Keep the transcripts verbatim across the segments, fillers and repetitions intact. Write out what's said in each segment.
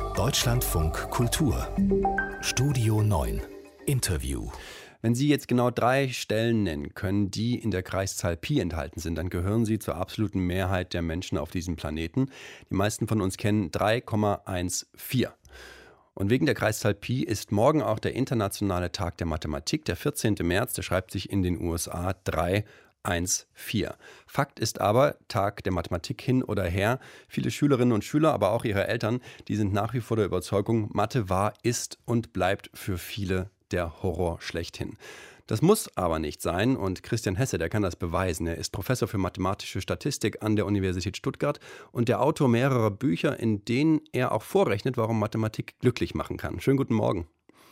Deutschlandfunk Kultur Studio neun Interview. Wenn Sie jetzt genau drei Stellen nennen können, die in der Kreiszahl Pi enthalten sind, dann gehören Sie zur absoluten Mehrheit der Menschen auf diesem Planeten. Die meisten von uns kennen drei Komma vierzehn. Und wegen der Kreiszahl Pi ist morgen auch der internationale Tag der Mathematik, der vierzehnten März, der schreibt sich in den U S A drei eins vier. Fakt ist aber, Tag der Mathematik hin oder her, viele Schülerinnen und Schüler, aber auch ihre Eltern, die sind nach wie vor der Überzeugung, Mathe war, ist und bleibt für viele der Horror schlechthin. Das muss aber nicht sein und Christian Hesse, der kann das beweisen. Er ist Professor für mathematische Statistik an der Universität Stuttgart und der Autor mehrerer Bücher, in denen er auch vorrechnet, warum Mathematik glücklich machen kann. Schönen guten Morgen.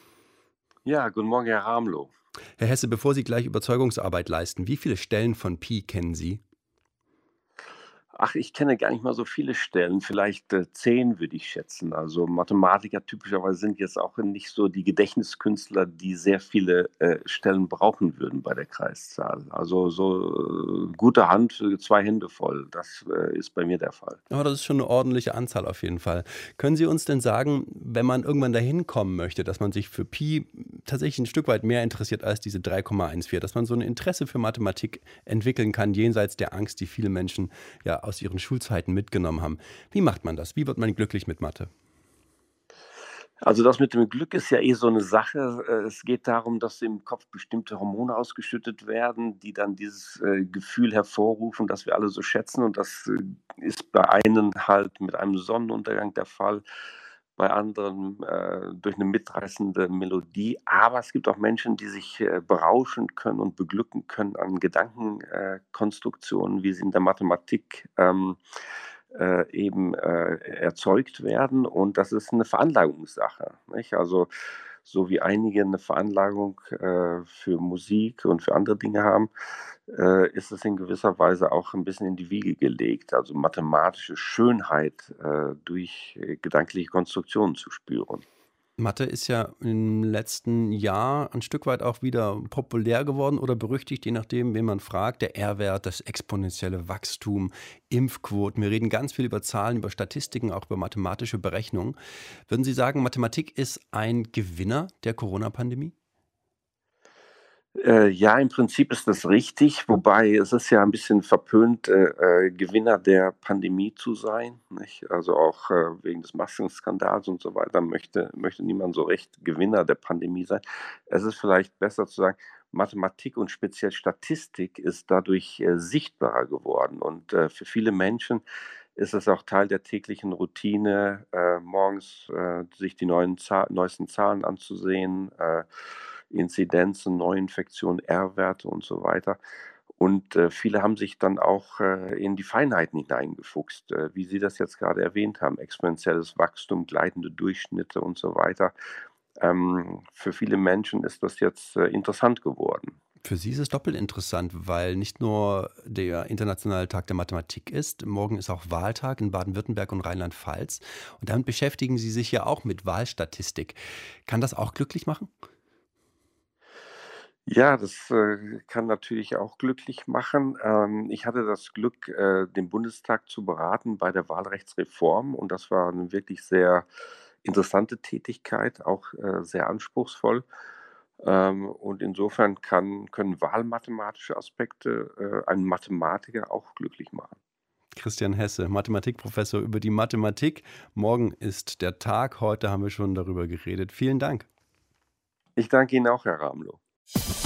Ja, guten Morgen, Herr Ramlow. Herr Hesse, bevor Sie gleich Überzeugungsarbeit leisten, wie viele Stellen von Pi kennen Sie? Ach, ich kenne gar nicht mal so viele Stellen, vielleicht äh, zehn würde ich schätzen. Also Mathematiker typischerweise sind jetzt auch nicht so die Gedächtniskünstler, die sehr viele äh, Stellen brauchen würden bei der Kreiszahl. Also so äh, gute Hand, äh, zwei Hände voll, das äh, ist bei mir der Fall. Aber das ist schon eine ordentliche Anzahl auf jeden Fall. Können Sie uns denn sagen, wenn man irgendwann dahin kommen möchte, dass man sich für Pi tatsächlich ein Stück weit mehr interessiert als diese drei Komma vierzehn, dass man so ein Interesse für Mathematik entwickeln kann, jenseits der Angst, die viele Menschen ja aus ihren Schulzeiten mitgenommen haben. Wie macht man das? Wie wird man glücklich mit Mathe? Also das mit dem Glück ist ja eh so eine Sache. Äh, Es geht darum, dass im Kopf bestimmte Hormone ausgeschüttet werden, die dann dieses äh, Gefühl hervorrufen, das wir alle so schätzen. Und das äh, ist bei einen halt mit einem Sonnenuntergang der Fall, bei anderen äh, durch eine mitreißende Melodie. Aber es gibt auch Menschen, die sich äh, berauschen können und beglücken können an Gedankenkonstruktionen, äh, Konstruktionen, wie sie in der Mathematik ähm, äh, eben äh, erzeugt werden. Und das ist eine Veranlagungssache, nicht? Also so wie einige eine Veranlagung äh, für Musik und für andere Dinge haben, äh, ist es in gewisser Weise auch ein bisschen in die Wiege gelegt, also mathematische Schönheit äh, durch äh, gedankliche Konstruktionen zu spüren. Mathe ist ja im letzten Jahr ein Stück weit auch wieder populär geworden oder berüchtigt, je nachdem, wen man fragt. Der R-Wert, das exponentielle Wachstum, Impfquoten. Wir reden ganz viel über Zahlen, über Statistiken, auch über mathematische Berechnungen. Würden Sie sagen, Mathematik ist ein Gewinner der Corona-Pandemie? Äh, ja, im Prinzip ist das richtig, wobei es ist ja ein bisschen verpönt, äh, äh, Gewinner der Pandemie zu sein, nicht? Also auch äh, wegen des Maskenskandals und so weiter möchte, möchte niemand so recht Gewinner der Pandemie sein. Es ist vielleicht besser zu sagen, Mathematik und speziell Statistik ist dadurch äh, sichtbarer geworden und äh, für viele Menschen ist es auch Teil der täglichen Routine, äh, morgens äh, sich die neuen Zahl neuesten Zahlen anzusehen, äh, Inzidenzen, Neuinfektionen, R-Werte und so weiter. Und äh, viele haben sich dann auch äh, in die Feinheiten hineingefuchst, äh, wie Sie das jetzt gerade erwähnt haben, exponentielles Wachstum, gleitende Durchschnitte und so weiter. Ähm, für viele Menschen ist das jetzt äh, interessant geworden. Für Sie ist es doppelt interessant, weil nicht nur der Internationale Tag der Mathematik ist, morgen ist auch Wahltag in Baden-Württemberg und Rheinland-Pfalz. Und damit beschäftigen Sie sich ja auch mit Wahlstatistik. Kann das auch glücklich machen? Ja, das äh, kann natürlich auch glücklich machen. Ähm, ich hatte das Glück, äh, den Bundestag zu beraten bei der Wahlrechtsreform und das war eine wirklich sehr interessante Tätigkeit, auch äh, sehr anspruchsvoll. Ähm, und insofern kann, können wahlmathematische Aspekte äh, einen Mathematiker auch glücklich machen. Christian Hesse, Mathematikprofessor über die Mathematik. Morgen ist der Tag, heute haben wir schon darüber geredet. Vielen Dank. Ich danke Ihnen auch, Herr Ramlow.